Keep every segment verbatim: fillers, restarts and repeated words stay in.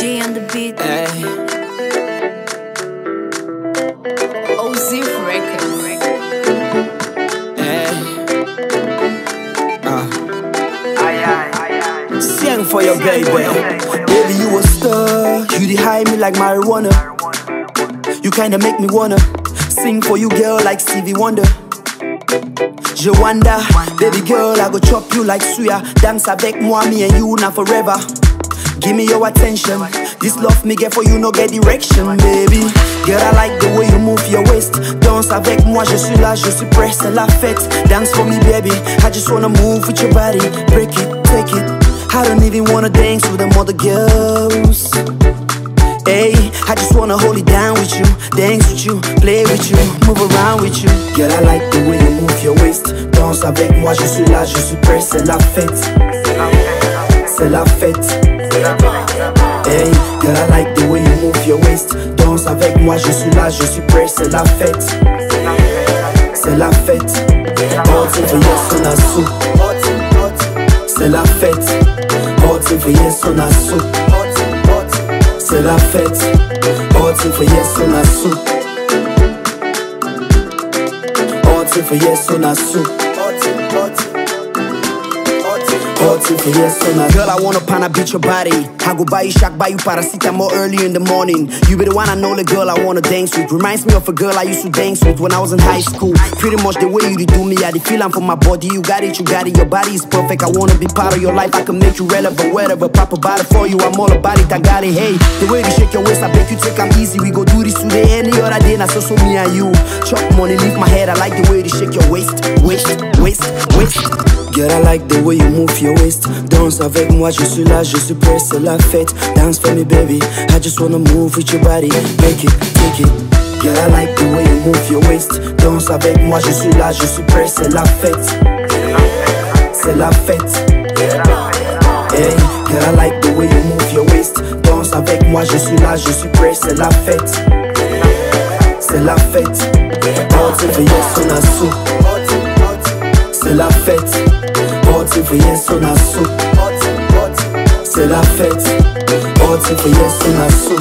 G on the beat. Hey. Ozif Records. Hey. Uh. Sing for your baby. Baby, you a star. You dey high me like marijuana. You kinda make me wanna sing for you, girl, like Stevie Wonder. Je wonder, baby girl, I go chop you like suya. Dance avec moi, me and you now forever. Give me your attention. This love me get for you, no get direction, baby. Girl, I like the way you move your waist. Danse avec moi, je suis là, je suis prêt, c'est la fête. Dance for me, baby. I just wanna move with your body. Break it, take it. I don't even wanna dance with them other girls. Hey, I just wanna hold it down with you, dance with you, play with you, move around with you. Girl, I like the way you move your waist. Danse avec moi, je suis là, je suis prêt, c'est la fête. C'est la fête. Hey, girl, I like the way you move your waist. Danse avec moi, je suis là, je suis prêt, c'est la fête. C'est la fête. Hot for yes, on a soup. C'est la fête. Hot for yes, on a soup. C'est la fête. Hot for yes, on a soup. Hot for yes, on a soup. Girl, I wanna pana beat your body. I go buy you shack, buy you paracetamol early in the morning. You be the one I know, the girl I wanna dance with. Reminds me of a girl I used to dance with when I was in high school. Pretty much the way you do me, I the feeling for my body. You got it, you got it, your body is perfect. I wanna be part of your life, I can make you relevant. Whatever, pop a bottle for you, I'm all about it, I got it. Hey, the way you shake your waist, I bet you take I'm easy. We go do this today, any other day, now so so me and you. Chop money, leave my head, I like the way you shake your waist, waist, waist, waist. Girl, I like the way you move your waist. Danse avec moi, je suis là, je suis prêt, c'est la fête. Dance for me, baby. I just wanna move with your body. Make it, take it. Girl, I like the way you move your waist. Danse avec moi, je suis là, je suis prêt, c'est la fête. C'est la fête. Hey, girl, I like the way you move your waist. Danse avec moi, je suis là, je suis prêt, c'est la fête. C'est la fête. Hot for yes, on a soup. C'est la fête. Hot for yes, on a soup. C'est la fête. Hot for yes, on a soup.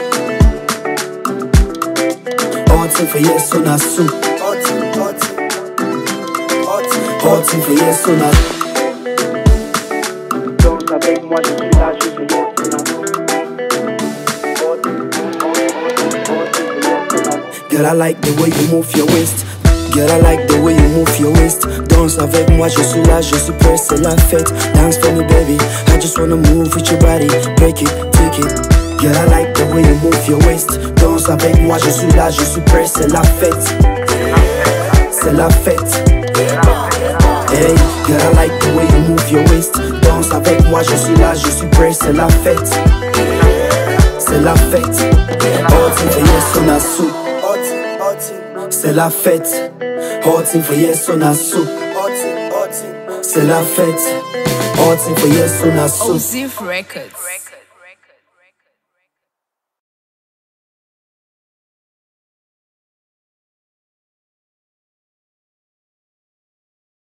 Hot for yes, on a soup. Hot for yes, on a Danse avec moi, je suis là, je suis yes, on a Girl, I like the way you move your waist. Girl, I like the way you move your waist. Danse avec moi, je suis là, je suis prêt, c'est la fête. Dance for me, baby. I just wanna move with your body. Break it, take it. Girl, I like the way you move your waist. Danse avec moi, je suis là, je suis prêt, c'est la fête. C'est la fête. Hey, girl, I like the way you move your waist. Danse avec moi, je suis là, je suis prêt, c'est la fête. C'est la fête. Hot for yes, on a soup. C'est la fête. Hot for yes, on a soup. C'est la fête. Hot for yes, on a soup. Ozif Records.